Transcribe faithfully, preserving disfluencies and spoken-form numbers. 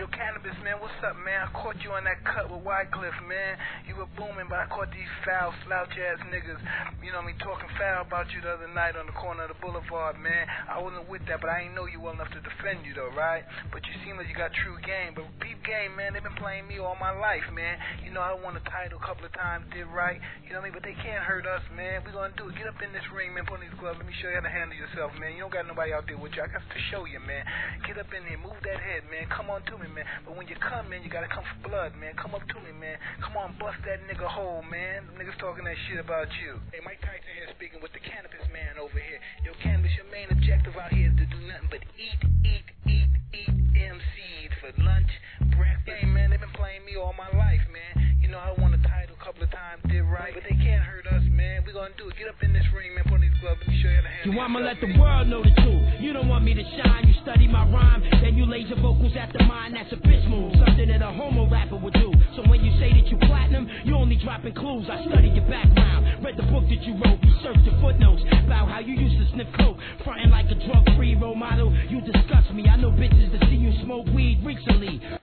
Yo, Cannabis, man, what's up, man? I caught you on that cut with Wycliffe, man. You were booming, but I caught these foul, slouch-ass niggas, you know what I mean, talking foul about you the other night on the corner of the boulevard, man. I wasn't with that, but I ain't know you well enough to defend you, though, right? But you seem like you got true game. But peep game, man, they've been playing me all my life, man. You know, I won a title a couple of times, did right, you know what I mean? But they can't hurt us, man. We gonna do it. Get up in this ring, man, put on these gloves. Let me show you how to handle yourself, man. You don't got nobody out there with you. I got to show you, man. Get up in there, move that head, man. Come on to me, man. But when you come, man, you gotta come for blood, man. Come up to me, man. Come on, bust that nigga hole, man. Them niggas talking that shit about you. Hey, Mike Tyson here speaking with the Cannabis man over here. Yo, Cannabis, your main objective out here is to do nothing but eat, eat, eat, eat M Cs for lunch, breakfast. Hey, man, they've been playing me all my life, man. You know, I won a title a couple of times, did right, but they can't hurt us, man. We gonna do it. Get up in this ring, man. Put on these gloves. Let me show you how to handle So I'ma let the man. world know the truth. You don't want me to shine. You study my rhyme, then you laser vocals at the mind. That's a bitch move, something that a homo rapper would do. So when you say that you platinum, you only dropping clues. I studied your background, read the book that you wrote, researched the footnotes about how you used to sniff coke, fronting like a drug-free role model. You disgust me. I know bitches that see you smoke weed recently.